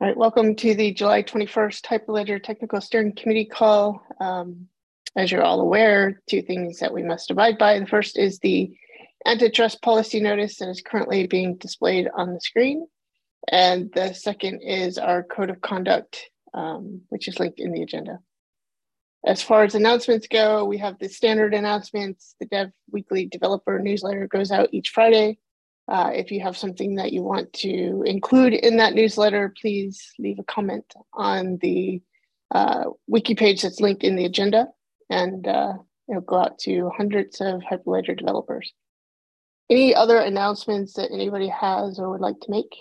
All right, welcome to the July 21st Hyperledger Technical Steering Committee call. As you're all aware, two things that we must abide by. The first is the antitrust policy notice that is currently being displayed on the screen. And the second is our code of conduct, which is linked in the agenda. As far as announcements go, we have the standard announcements. The Dev Weekly Developer newsletter goes out each Friday. If you have something that you want to include in that newsletter, please leave a comment on the wiki page that's linked in the agenda, and it'll go out to hundreds of Hyperledger developers. Any other announcements that anybody has or would like to make?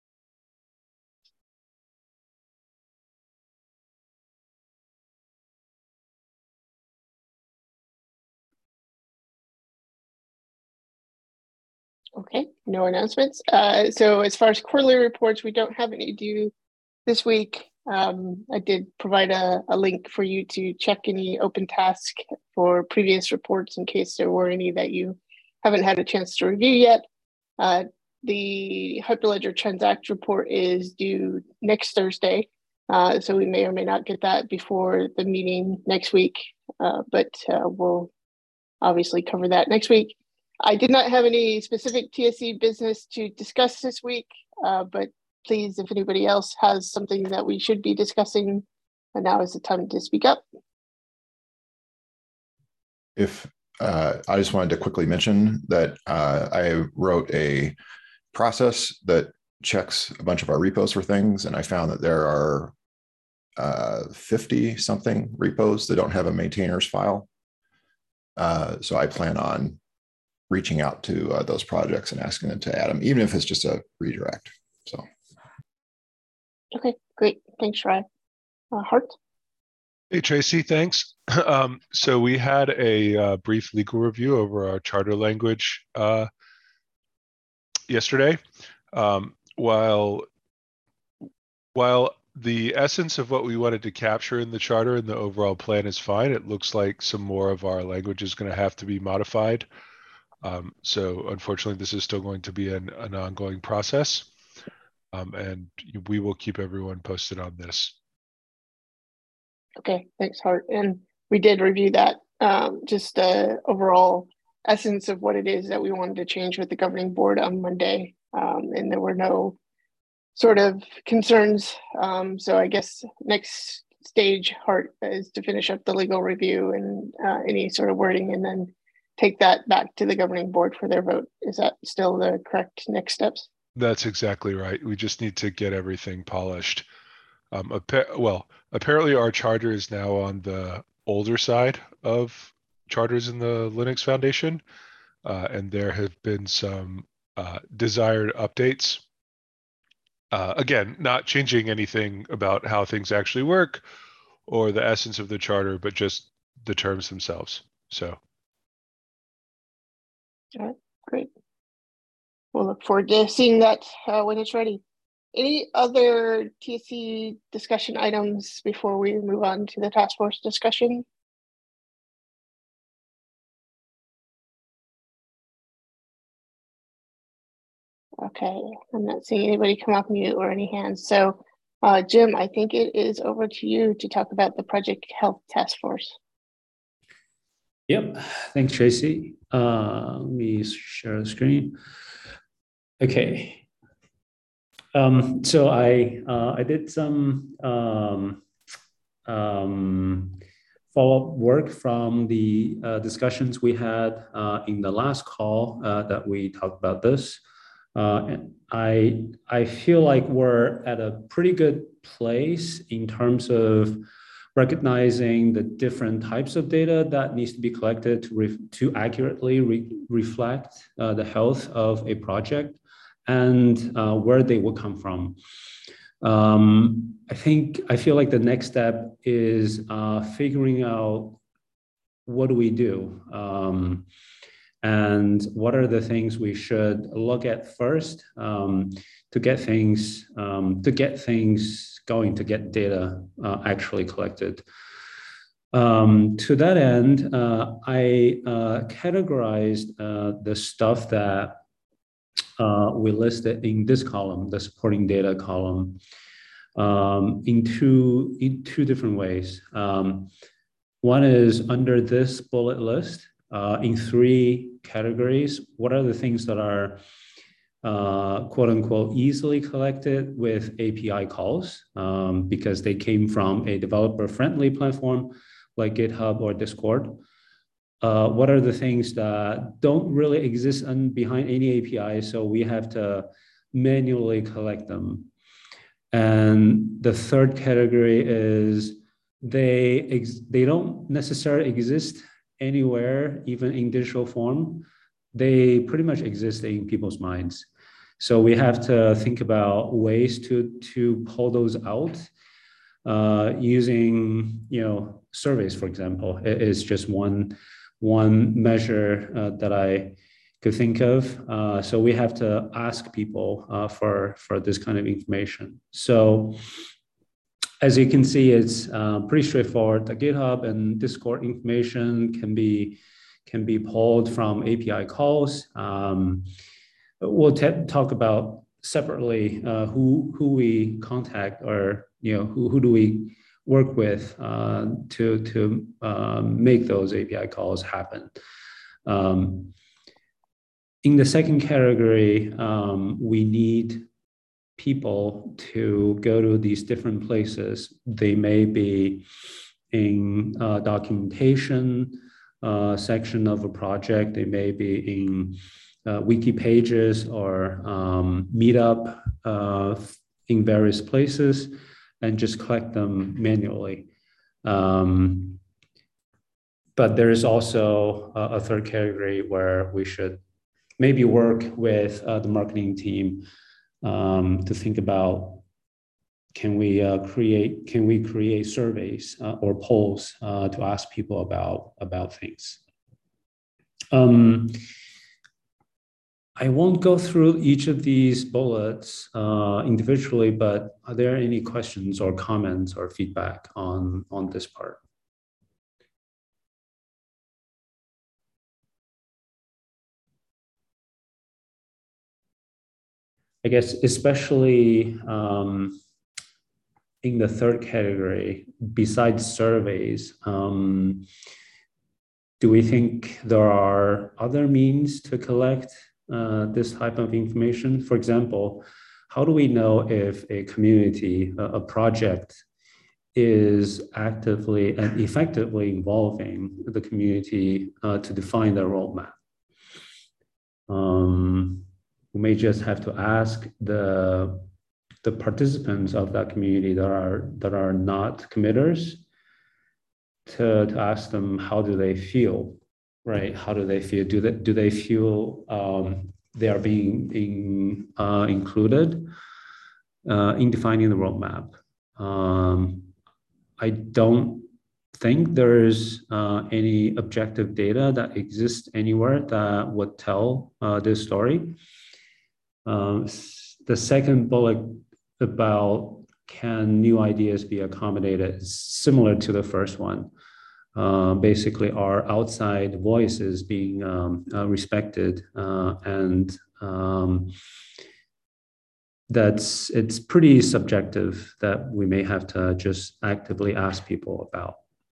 Okay, no announcements. So as far as quarterly reports, we don't have any due this week. I did provide a link for you to check any open tasks for previous reports in case there were any that you haven't had a chance to review yet. The Hyperledger Transact report is due next Thursday, so we may or may not get that before the meeting next week, but we'll obviously cover that next week. I did not have any specific TSC business to discuss this week, but please, if anybody else has something that we should be discussing, now is the time to speak up. If I just wanted to quickly mention that I wrote a process that checks a bunch of our repos for things, and I found that there are 50 something repos that don't have a maintainers file. So I plan on reaching out to those projects and asking them to add them, even if it's just a redirect. So. Okay, great. Thanks, Ryan. Hart? Hey, Tracy, thanks. So we had a brief legal review over our charter language yesterday. While the essence of what we wanted to capture in the charter and the overall plan is fine, it looks like some more of our language is going to have to be modified. So unfortunately, this is still going to be an ongoing process, and we will keep everyone posted on this. Okay, thanks, Hart. And we did review that, just the overall essence of what it is that we wanted to change with the governing board on Monday, and there were no sort of concerns. So I guess next stage, Hart, is to finish up the legal review and any sort of wording, and then take that back to the governing board for their vote. Is that still the correct next steps? That's exactly right. We just need to get everything polished. Apparently our charter is now on the older side of charters in the Linux Foundation, and there have been some desired updates. Again, not changing anything about how things actually work or the essence of the charter, but just the terms themselves. So. All right, great. We'll look forward to seeing that when it's ready. Any other TSC discussion items before we move on to the task force discussion? Okay, I'm not seeing anybody come off mute or any hands. So Jim, I think it is over to you to talk about the Project Health Task Force. Yep, thanks, Tracy. Let me share the screen. Okay. So I did some follow-up work from the discussions we had in the last call that we talked about this. And I feel like we're at a pretty good place in terms of recognizing the different types of data that needs to be collected to accurately reflect the health of a project and where they will come from. I feel like the next step is figuring out what do we do and what are the things we should look at first to get things going, to get data actually collected. To that end, I categorized the stuff that we listed in this column, the supporting data column. in two different ways. One is under this bullet list in 3 categories. What are the things that are quote unquote easily collected with API calls because they came from a developer friendly platform like GitHub or Discord? What are the things that don't really exist behind any API, so we have to manually collect them? And the third category is they don't necessarily exist anywhere, even in digital form. They pretty much exist in people's minds. So we have to think about ways to pull those out using surveys, for example. It is just one measure that I could think of. So we have to ask people for this kind of information. So as you can see, it's pretty straightforward. The GitHub and Discord information can be pulled from API calls. We'll talk about separately who we contact, or who do we work with to make those API calls happen. In the second category, we need people to go to these different places. They may be in documentation section of a project. They may be in wiki pages or meetup in various places, and just collect them manually. But there is also a third category where we should maybe work with the marketing team to think about, can we create surveys or polls to ask people about things. I won't go through each of these bullets individually, but are there any questions or comments or feedback on this part? I guess especially in the third category, besides surveys, do we think there are other means to collect this type of information? For example, how do we know if a community, a project, is actively and effectively involving the community to define their roadmap? We may just have to ask the participants of that community that are not committers to ask them, how do they feel, right? How do they feel? Do they feel they are being included in defining the roadmap? I don't think there's any objective data that exists anywhere that would tell this story. The second bullet about can new ideas be accommodated is similar to the first one. Basically, are outside voices being respected, and it's pretty subjective that we may have to just actively ask people about.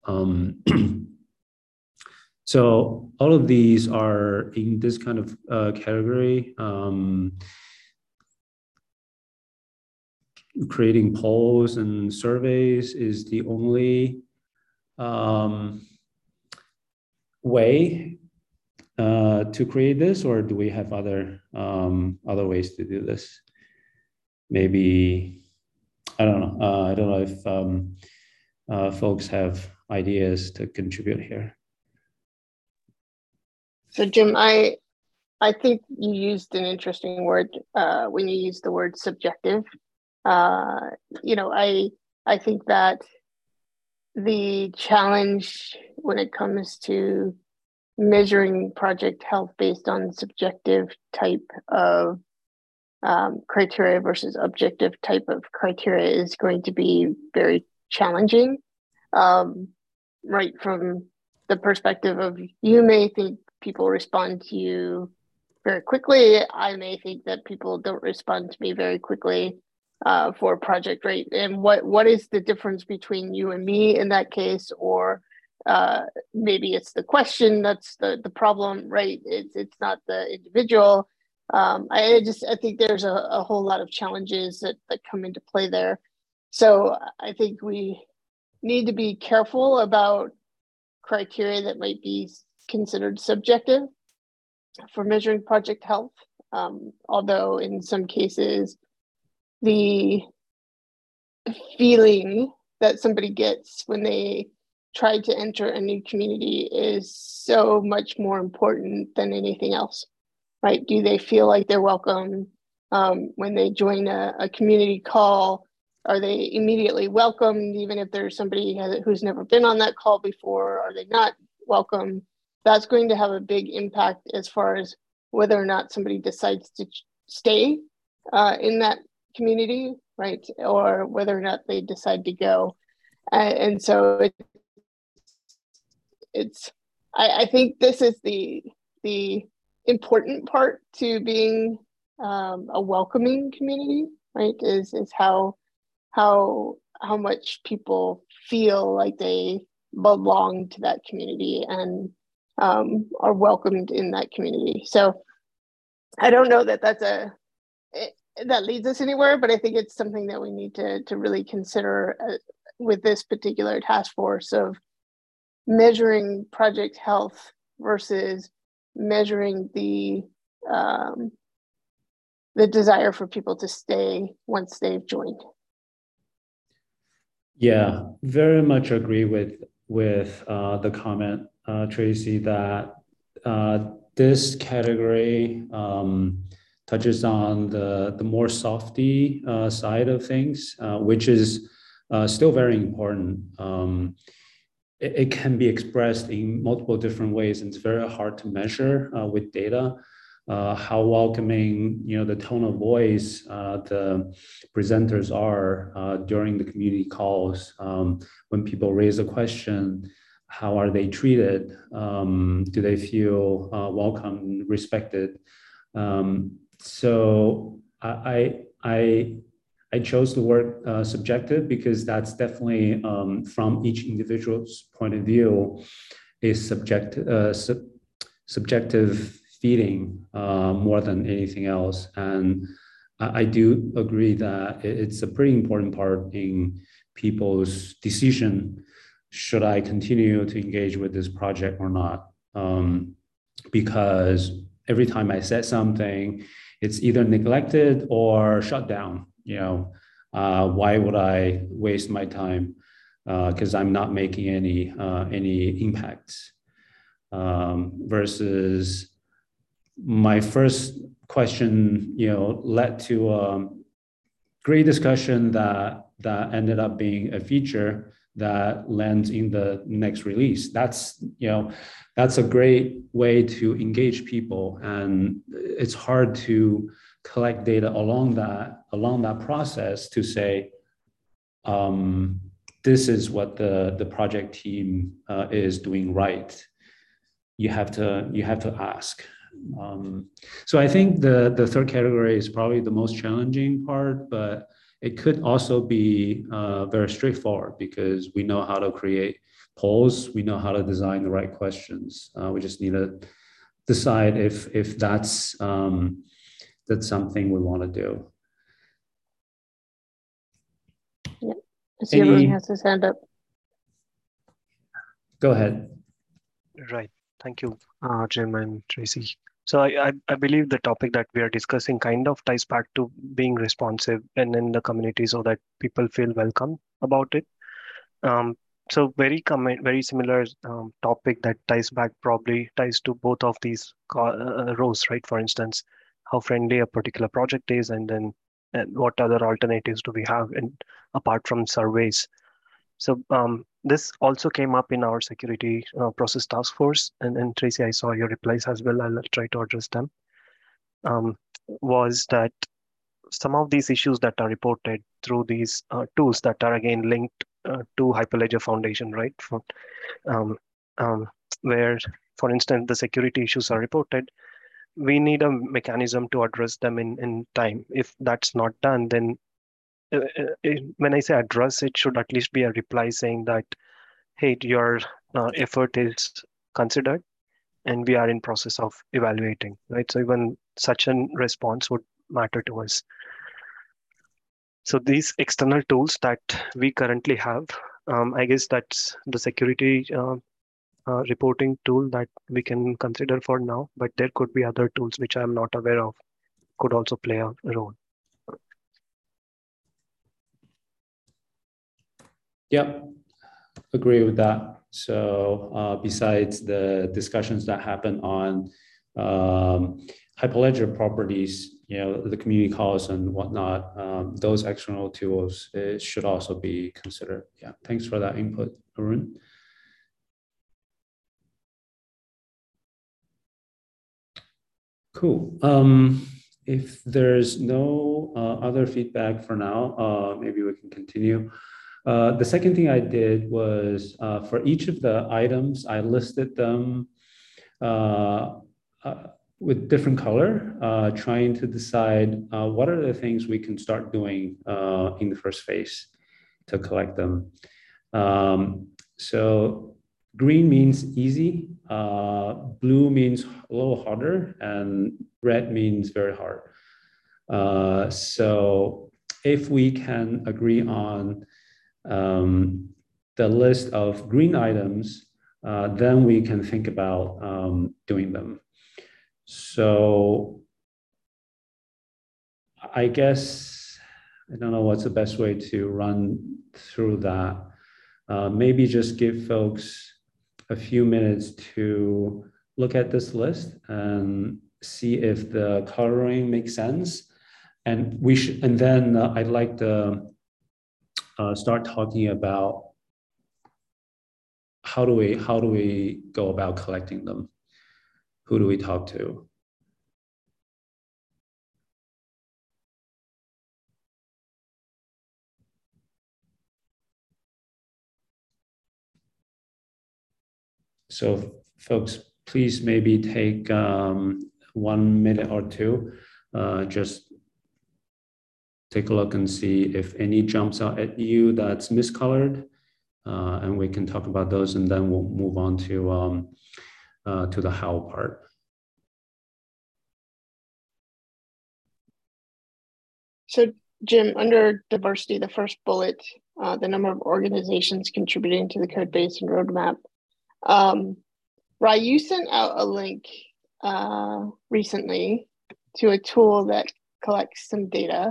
So all of these are in this kind of category. Creating polls and surveys is the only way to create this, or do we have other ways to do this? Maybe, I don't know. I don't know if folks have ideas to contribute here. So Jim, I think you used an interesting word when you used the word subjective. I think that the challenge when it comes to measuring project health based on subjective type of criteria versus objective type of criteria is going to be very challenging. Right from the perspective of, you may think people respond to you very quickly. I may think that people don't respond to me very quickly. for a project, right? And what is the difference between you and me in that case, or maybe it's the question that's the problem, right? It's not the individual. I think there's a whole lot of challenges that come into play there. So I think we need to be careful about criteria that might be considered subjective for measuring project health. Although in some cases, the feeling that somebody gets when they try to enter a new community is so much more important than anything else, right? Do they feel like they're welcome when they join a community call? Are they immediately welcomed, even if there's somebody who's never been on that call before? Are they not welcome? That's going to have a big impact as far as whether or not somebody decides to stay in that community, right? Or whether or not they decide to go. And so I think this is the important part to being a welcoming community, right? Is how much people feel like they belong to that community and are welcomed in that community. So I don't know that that leads us anywhere, but I think it's something that we need to really consider with this particular task force of measuring project health versus measuring the desire for people to stay once they've joined. Yeah, very much agree with the comment, Tracy, that this category touches on the more softy side of things, which is still very important. It can be expressed in multiple different ways, and it's very hard to measure with data. How welcoming, the tone of voice the presenters are during the community calls. When people raise a question, how are they treated? Do they feel welcome, respected? So I chose the word subjective because that's definitely from each individual's point of view, a subjective feeling more than anything else. And I do agree that it's a pretty important part in people's decision, should I continue to engage with this project or not? Because every time I said something, it's either neglected or shut down. Why would I waste my time? Because I'm not making any impacts. Versus my first question, led to a great discussion that ended up being a feature that lands in the next release. That's a great way to engage people, and it's hard to collect data along that process to say, this is what the project team is doing right. You have to ask. So I think the third category is probably the most challenging part, but it could also be very straightforward because we know how to create polls, we know how to design the right questions. We just need to decide if that's something we want to do. Yeah, I see everyone has his hand up. Go ahead. Right. Thank you, Jim and Tracy. So I believe the topic that we are discussing kind of ties back to being responsive and in the community so that people feel welcome about it. So very similar topic that probably ties to both of these rows, right? For instance, how friendly a particular project is, and then what other alternatives do we have, and apart from surveys. So this also came up in our security process task force, and Tracy, I saw your replies as well. I'll try to address them. Was that some of these issues that are reported through these tools that are again linked to Hyperledger Foundation, right? Where, for instance, the security issues are reported, we need a mechanism to address them in time. If that's not done, then when I say address, it should at least be a reply saying that, hey, your effort is considered and we are in process of evaluating, right? So even such a response would matter to us. So these external tools that we currently have, I guess that's the security reporting tool that we can consider for now, but there could be other tools which I'm not aware of, could also play a role. Yep, agree with that. So besides the discussions that happen on Hyperledger properties, the community calls and whatnot, those external tools should also be considered. Yeah, thanks for that input, Arun. Cool. If there's no other feedback for now, maybe we can continue. The second thing I did was for each of the items, I listed them with different color, trying to decide what are the things we can start doing in the first phase to collect them. So green means easy, blue means a little harder, and red means very hard. So if we can agree on the list of green items, then we can think about doing them. So I guess, I don't know what's the best way to run through that. Maybe just give folks a few minutes to look at this list and see if the coloring makes sense. And then I'd like to start talking about how do we go about collecting them? Who do we talk to? So folks, please maybe take 1 minute or two, just take a look and see if any jumps out at you that's miscolored, and we can talk about those, and then we'll move on to the how part. So Jim, under diversity, the first bullet, the number of organizations contributing to the code base and roadmap. Rai, you sent out a link recently to a tool that collects some data.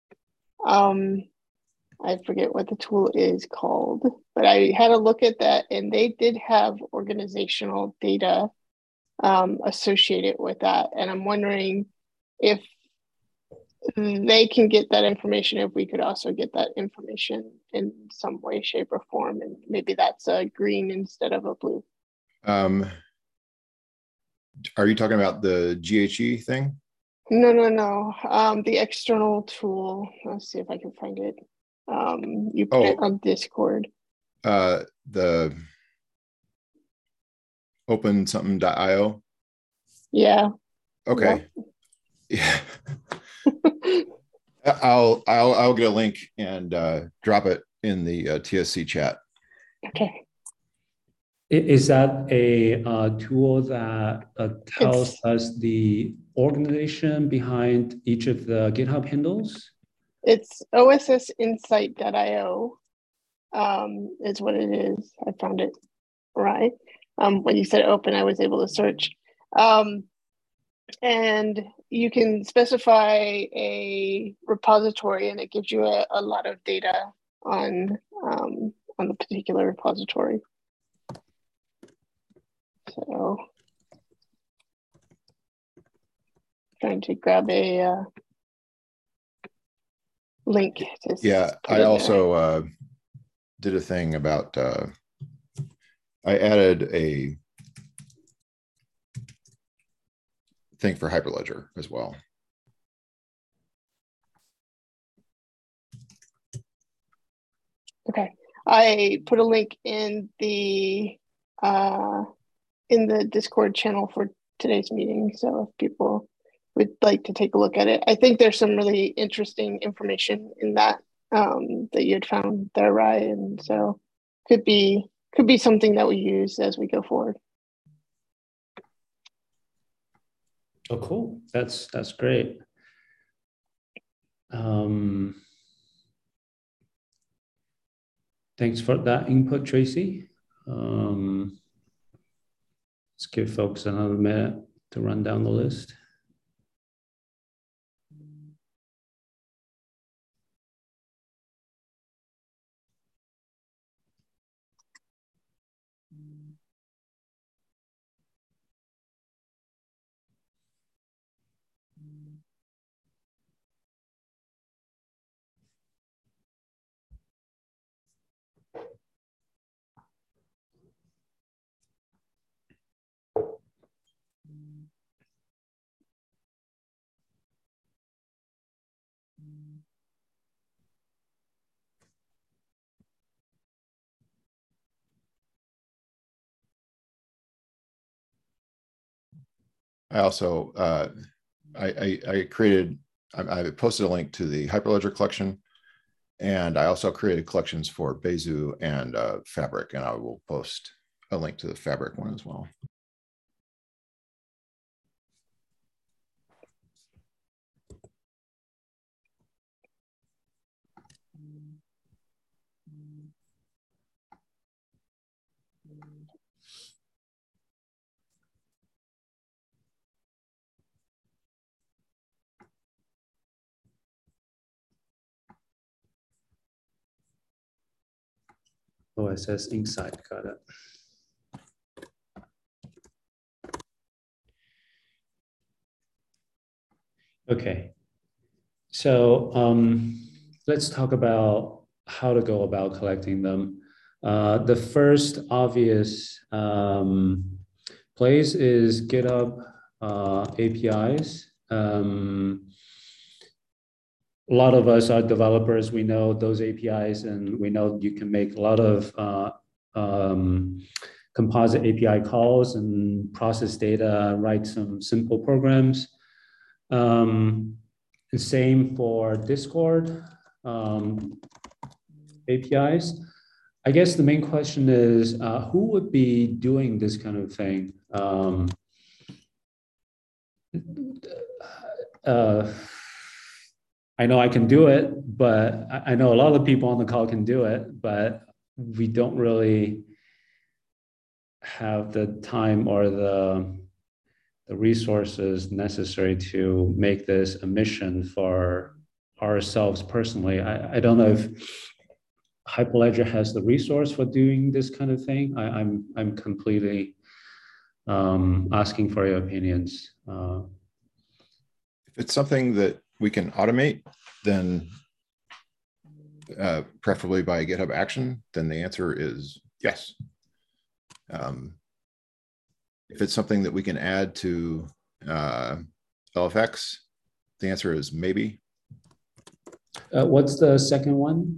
I forget what the tool is called, but I had a look at that and they did have organizational data associated with that. And I'm wondering if they can get that information, if we could also get that information in some way, shape, or form. And maybe that's a green instead of a blue. Are you talking about the GHE thing? No. The external tool. Let's see if I can find it. You put it on Discord. The OpenSomething.io. Yeah. Okay. Yeah. I'll get a link and drop it in the TSC chat. Okay. Is that a tool that tells us the organization behind each of the GitHub handles? It's OSSinsight.io is what it is. I found it right. When you said open, I was able to search. And you can specify a repository and it gives you a lot of data on the particular repository. So trying to grab a link. Yeah, I also did a thing about, I added a thing for Hyperledger as well. Okay, I put a link in the Discord channel for today's meeting. So if people would like to take a look at it, I think there's some really interesting information in that that you had found there, Ryan. So could be something that we use as we go forward. Oh, cool. That's great. Thanks for that input, Tracy. Let's give folks another minute to run down the list. I also I posted a link to the Hyperledger collection, and I also created collections for Besu and Fabric, and I will post a link to the Fabric one as well. OSS Insight, got it. Okay, so let's talk about how to go about collecting them. The first obvious place is GitHub APIs. A lot of us are developers. We know those APIs, and we know you can make a lot of composite API calls and process data, write some simple programs. The same for Discord APIs. I guess the main question is, who would be doing this kind of thing? I know I can do it, but I know a lot of people on the call can do it, but we don't really have the time or the resources necessary to make this a mission for ourselves personally. I don't know if Hyperledger has the resource for doing this kind of thing. I'm completely asking for your opinions. If it's something that we can automate, then preferably by GitHub Action, then the answer is yes. If it's something that we can add to LFX, the answer is maybe. What's the second one?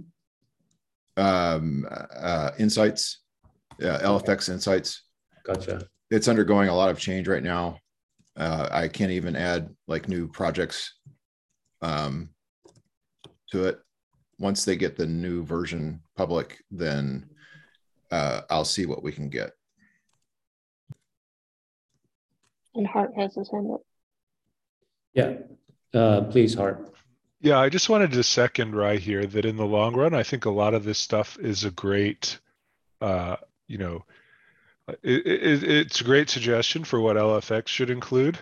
Insights, LFX Insights. Gotcha. It's undergoing a lot of change right now. I can't even add like new projects to it. Once they get the new version public, then I'll see what we can get. And Hart has his hand up. Yeah, please, Hart. Yeah, I just wanted to second right here that in the long run, I think a lot of this stuff is a great, it's a great suggestion for what LFX should include.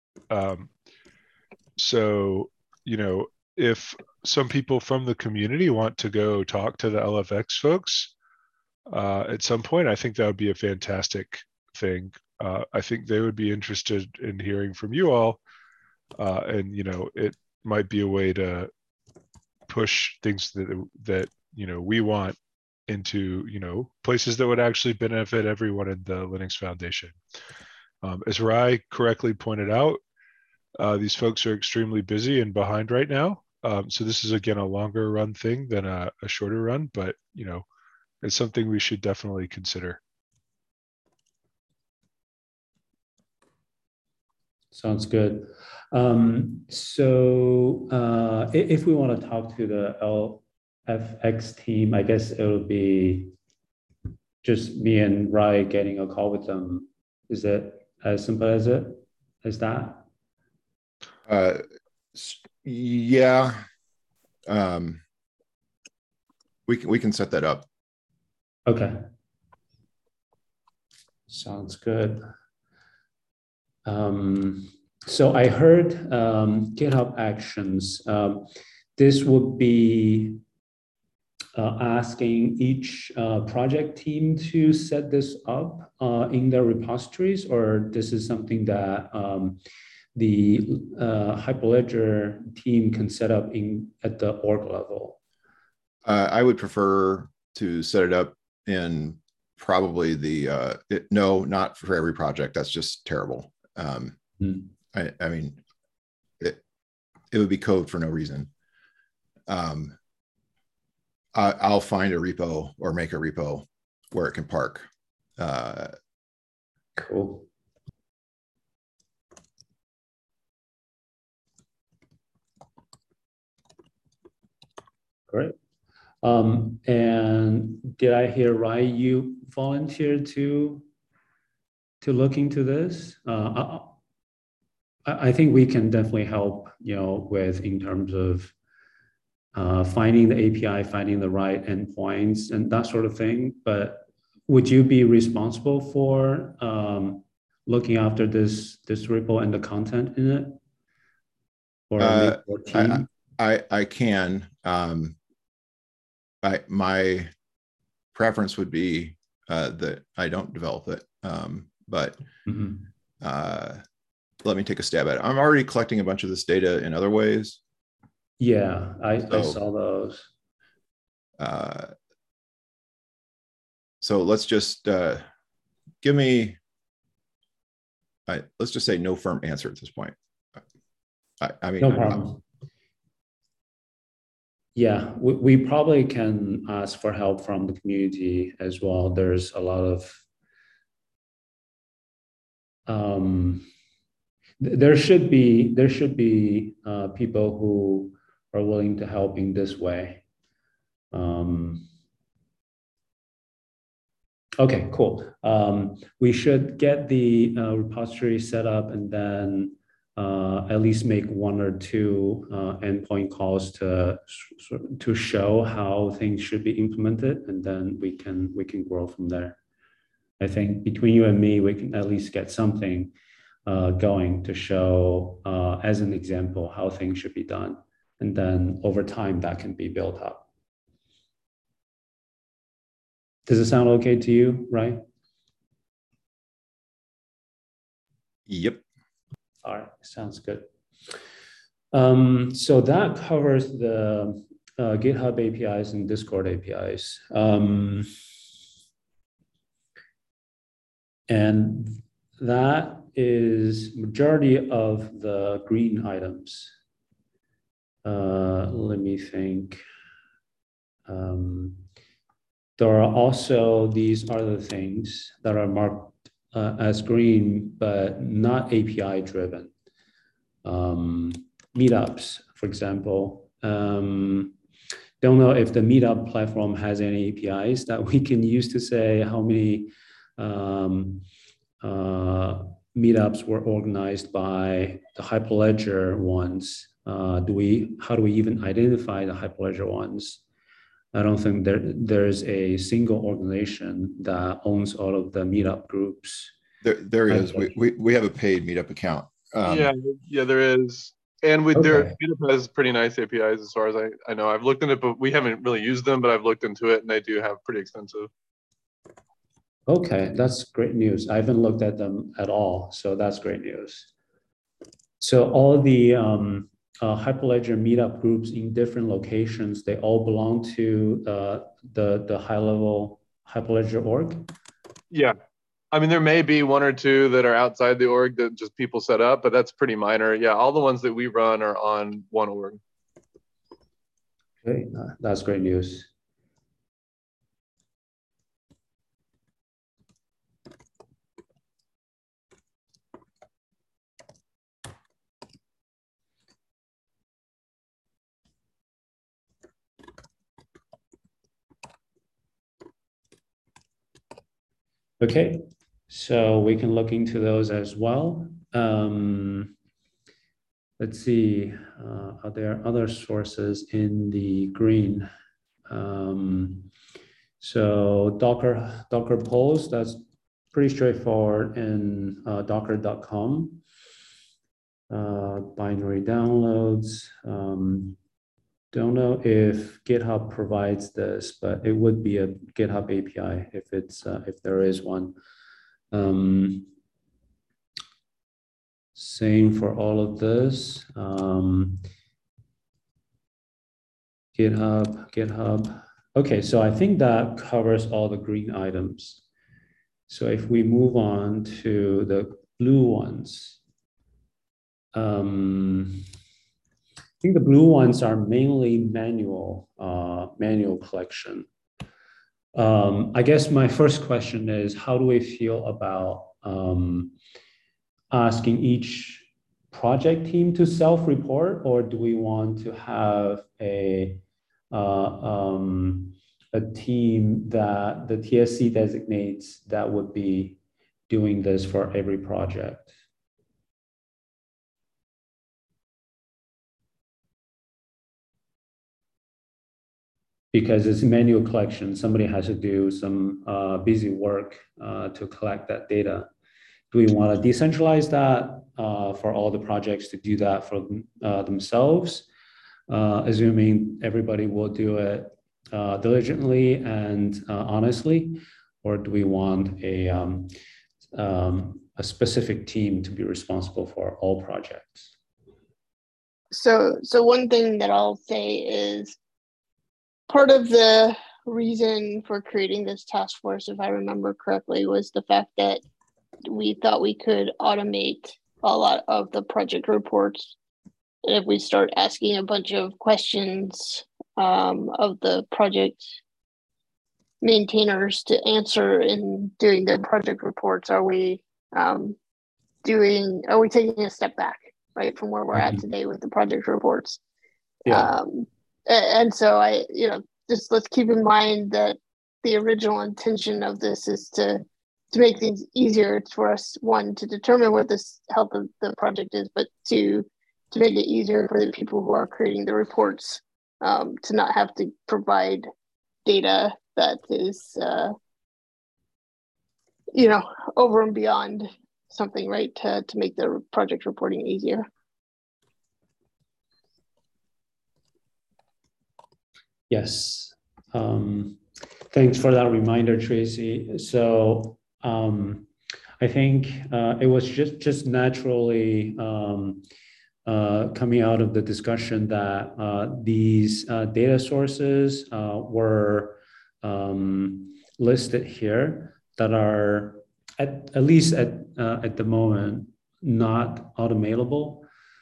So, if some people from the community want to go talk to the LFX folks at some point, I think that would be a fantastic thing. I think they would be interested in hearing from you all. And, it might be a way to push things that we want into, places that would actually benefit everyone in the Linux Foundation. As Rai correctly pointed out, these folks are extremely busy and behind right now. So this is, again, a longer run thing than a shorter run, but, it's something we should definitely consider. Sounds good. So if we want to talk to the FX team, I guess it would be just me and Rai getting a call with them. Is it as simple as that? Yeah. We can set that up. Okay. Sounds good. So I heard GitHub Actions. This would be asking each project team to set this up in their repositories, or this is something that the Hyperledger team can set up at the org level? I would prefer to set it up in probably the no, not for every project. That's just terrible. I mean, it would be code for no reason. I'll find a repo or make a repo where it can park. Cool. Great. And did I hear right? You volunteered to look into this? I think we can definitely help, with in terms of finding the API, finding the right endpoints and that sort of thing. But would you be responsible for looking after this repo and the content in it? Or maybe your team? I can. My preference would be that I don't develop it, but let me take a stab at it. I'm already collecting a bunch of this data in other ways. Yeah, I saw those. So let's just give me, let's just say no firm answer at this point. I mean, no problem. Yeah, we probably can ask for help from the community as well. There's a lot of, there should be people who are willing to help in this way. Okay, cool. We should get the repository set up and then at least make one or two endpoint calls to show how things should be implemented, and then we can grow from there. I think between you and me, we can at least get something going to show as an example how things should be done, and then over time that can be built up. Does it sound okay to you, right? Yep. All right, sounds good. So that covers the GitHub APIs and Discord APIs. And that is majority of the green items. Let me think. There are also these other things that are marked as green, but not API driven. Meetups, for example. Don't know if the Meetup platform has any APIs that we can use to say how many meetups were organized by the Hyperledger ones. How do we even identify the Hyperledger ones? I don't think there's a single organization that owns all of the meetup groups. There is. We have a paid meetup account. Yeah, there is. And with their meetup has pretty nice APIs as far as I know. I've looked into it, but we haven't really used them, but I've looked into it and they do have pretty extensive. Okay, that's great news. I haven't looked at them at all, so that's great news. So all the Hyperledger meetup groups in different locations, they all belong to the high-level Hyperledger org? Yeah. I mean, there may be one or two that are outside the org that just people set up, but that's pretty minor. Yeah, all the ones that we run are on one org. Okay, that's great news. Okay, so we can look into those as well. Let's see, are there other sources in the green? So Docker polls, that's pretty straightforward in docker.com. Binary downloads. Don't know if GitHub provides this, but it would be a GitHub API if there is one. Same for all of this. GitHub. Okay, so I think that covers all the green items. So if we move on to the blue ones, I think the blue ones are mainly manual collection. I guess my first question is, how do we feel about asking each project team to self-report, or do we want to have a team that the TSC designates that would be doing this for every project? Because it's manual collection, somebody has to do some busy work to collect that data. Do we want to decentralize that for all the projects to do that for themselves, assuming everybody will do it diligently and honestly, or do we want a specific team to be responsible for all projects? So one thing that I'll say is part of the reason for creating this task force, if I remember correctly, was the fact that we thought we could automate a lot of the project reports. And if we start asking a bunch of questions of the project maintainers to answer in doing the project reports, are we taking a step back, right, from where we're at today with the project reports? Yeah. And so just let's keep in mind that the original intention of this is to make things easier for us, one, to determine what the health of the project is, but two, to make it easier for the people who are creating the reports to not have to provide data that is, over and beyond something, right, to make the project reporting easier. Yes. Thanks for that reminder, Tracy. So I think it was just naturally coming out of the discussion that these data sources were listed here that are at least at the moment not automatable.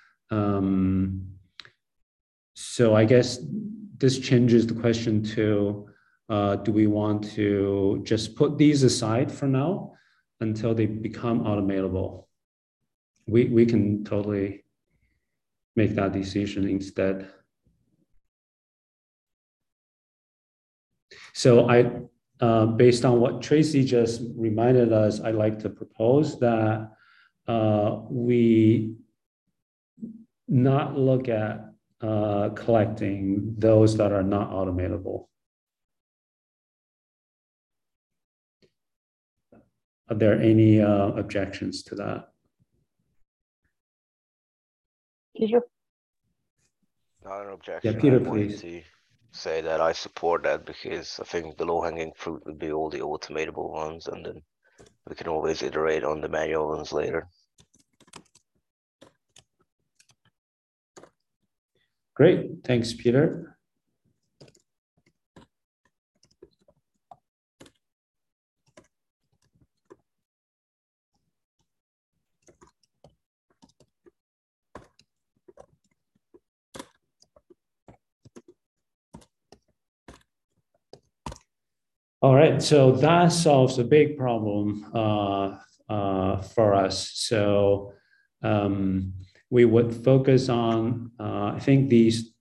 So I guess this changes the question to, do we want to just put these aside for now until they become automatable? We can totally make that decision instead. So based on what Tracy just reminded us, I'd like to propose that we not look at collecting those that are not automatable. Are there any objections to that? Peter? Not an objection. Yeah, Peter, I wanted please. to say that I support that because I think the low-hanging fruit would be all the automatable ones, and then we can always iterate on the manual ones later. Great, thanks, Peter. All right, so that solves a big problem for us. So we would focus on, I think, these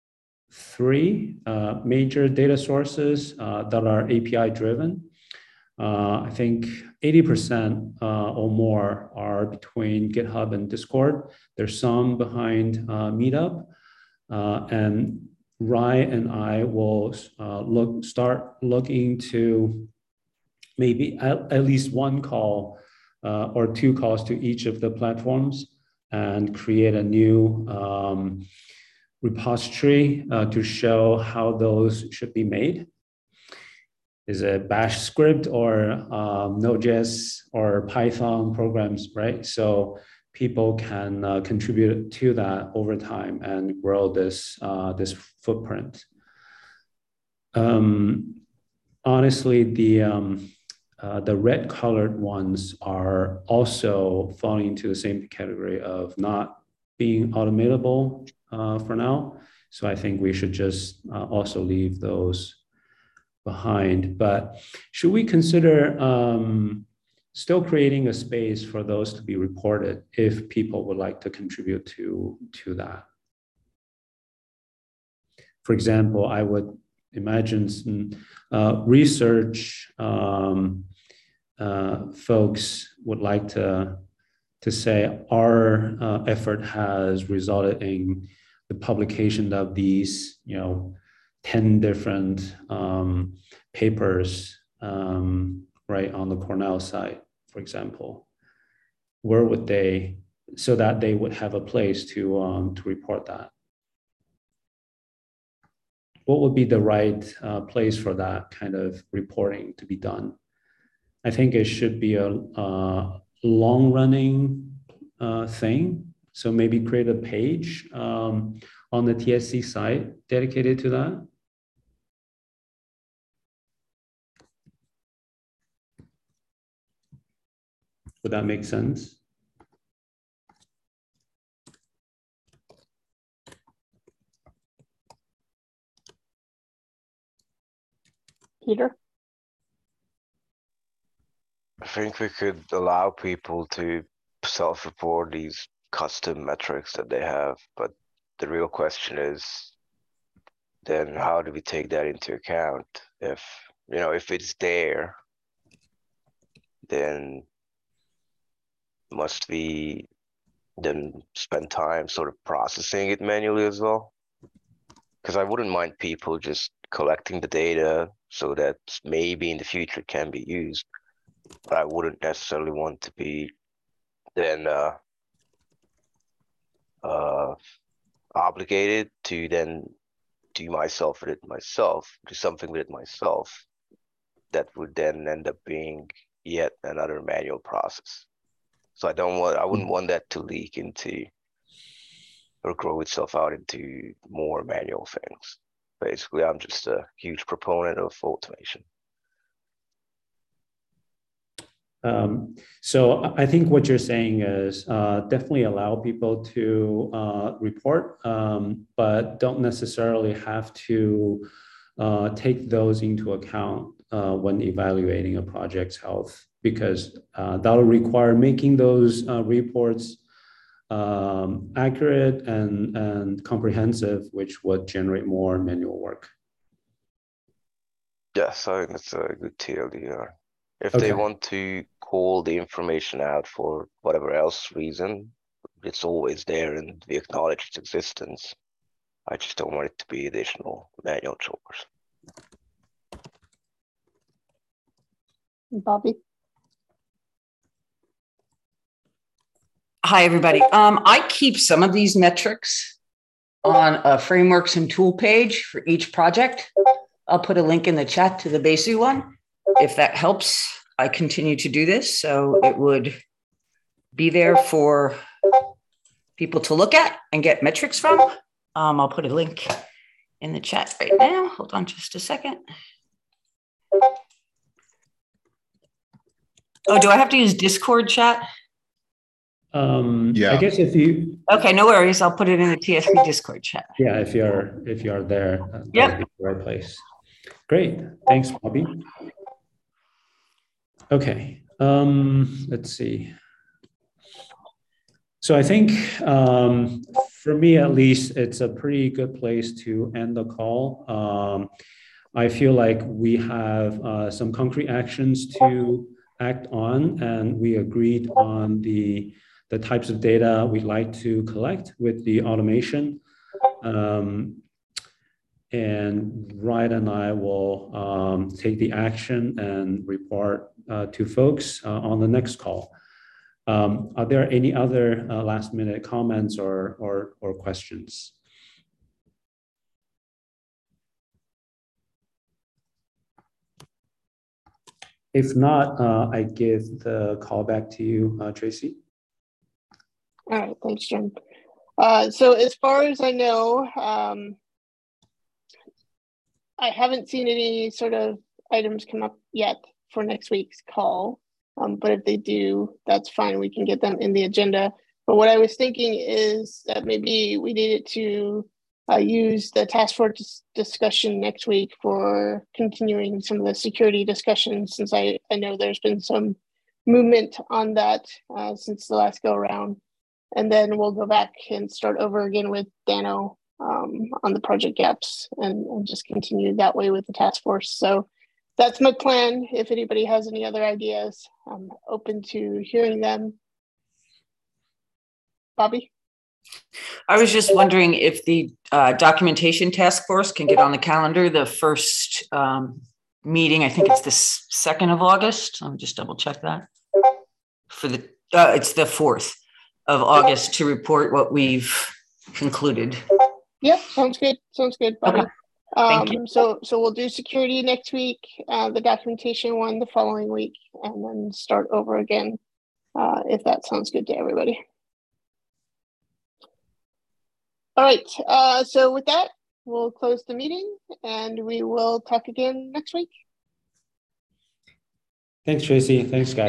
three major data sources that are API driven. I think 80% or more are between GitHub and Discord. There's some behind Meetup. And Rai and I will start looking to maybe at least one call or two calls to each of the platforms and create a new repository to show how those should be made. Is it Bash script or Node.js or Python programs, right? So people can contribute to that over time and grow this footprint. Honestly, the red colored ones are also falling into the same category of not being automatable for now. So I think we should just also leave those behind. But should we consider still creating a space for those to be reported if people would like to contribute to that? For example, I would imagine some research folks would like to say our effort has resulted in the publication of these, 10 different papers, right, on the Cornell side, for example. Where would they, so that they would have a place to report that? What would be the right place for that kind of reporting to be done? I think it should be a long-running thing. So maybe create a page on the TSC site dedicated to that. Would that make sense? Peter? I think we could allow people to self-report these custom metrics that they have, but the real question is, then how do we take that into account? If it's there, then must we then spend time sort of processing it manually as well? Because I wouldn't mind people just collecting the data so that maybe in the future it can be used, but I wouldn't necessarily want to be then obligated to then do something with it myself that would then end up being yet another manual process. So I wouldn't want that to leak into or grow itself out into more manual things. Basically, I'm just a huge proponent of automation. So I think what you're saying is definitely allow people to report, but don't necessarily have to take those into account when evaluating a project's health, because that'll require making those reports accurate and comprehensive, which would generate more manual work. Yes, I think that's a good TLDR. If Okay. they want to call the information out for whatever else reason, it's always there and we acknowledge its existence. I just don't want it to be additional manual chores. Bobby? Hi, everybody. I keep some of these metrics on a frameworks and tool page for each project. I'll put a link in the chat to the Besu one. If that helps, I continue to do this. So it would be there for people to look at and get metrics from. I'll put a link in the chat right now. Hold on just a second. Oh, do I have to use Discord chat? Yeah. I guess if you. Okay, no worries. I'll put it in the TSP Discord chat. Yeah, if you're there, that Yep. would be the right place. Great, thanks, Bobby. Okay, let's see. So I think for me, at least, it's a pretty good place to end the call. I feel like we have some concrete actions to act on, and we agreed on the types of data we'd like to collect with the automation. And Wright and I will take the action and report to folks on the next call. Are there any other last minute comments or questions? If not, I give the call back to you, Tracy. All right, thanks, Jim. So as far as I know, I haven't seen any sort of items come up yet for next week's call. But if they do, that's fine. We can get them in the agenda. But what I was thinking is that maybe we needed to use the task force discussion next week for continuing some of the security discussions, since I know there's been some movement on that since the last go around. And then we'll go back and start over again with Dano on the project gaps and just continue that way with the task force. So that's my plan. If anybody has any other ideas, I'm open to hearing them. Bobby? I was just wondering if the documentation task force can get on the calendar. The first meeting, I think it's the 2nd of August. Let me just double check that. For the it's the 4th of August to report what we've concluded. Yep, sounds good. Sounds good, Bobby. Okay. Thank you. So we'll do security next week, the documentation one the following week, and then start over again, if that sounds good to everybody. All right, so with that, we'll close the meeting and we will talk again next week. Thanks, Tracy. Thanks, guys.